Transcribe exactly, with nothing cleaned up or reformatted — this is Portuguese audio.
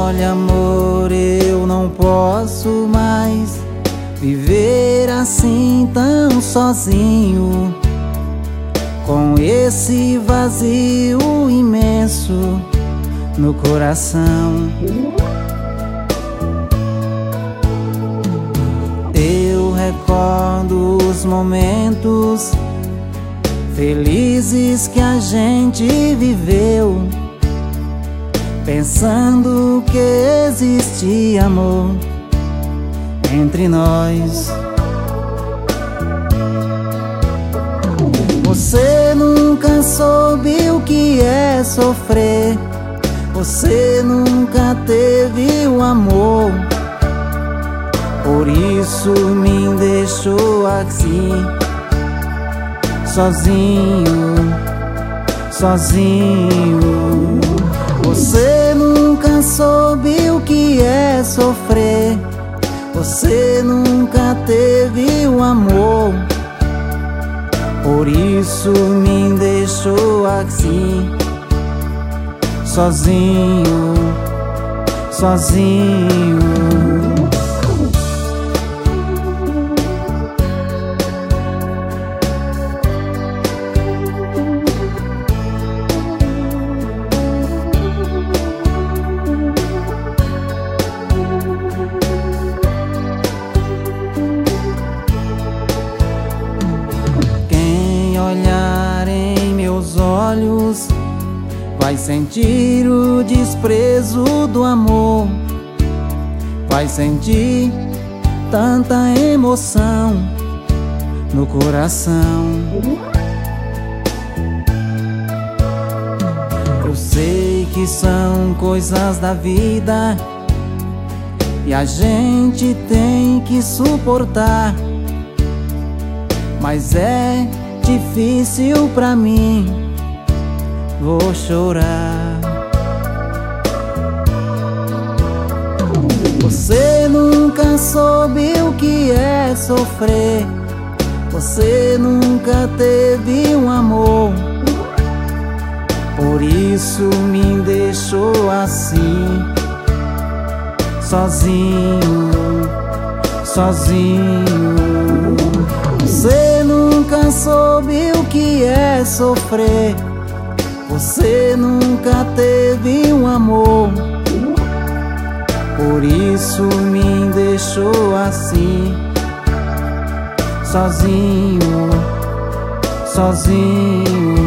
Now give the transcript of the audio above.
Olha, amor, eu não posso mais viver assim tão sozinho, com esse vazio imenso no coração. Eu recordo os momentos felizes que a gente viveu, pensando que existe amor entre nós. Você nunca soube o que é sofrer, você nunca teve o amor, por isso me deixou assim, sozinho, sozinho. Você nunca soube o que é sofrer, você nunca teve o amor, por isso me deixou assim, sozinho, sozinho. Olhar em meus olhos vai sentir o desprezo do amor, vai sentir tanta emoção no coração. Eu sei que são coisas da vida e a gente tem que suportar, mas é difícil pra mim, vou chorar. Você nunca soube o que é sofrer, você nunca teve um amor, por isso me deixou assim, sozinho, sozinho. Você nunca soube o que é sofrer, você nunca teve um amor, por isso me deixou assim, sozinho, sozinho.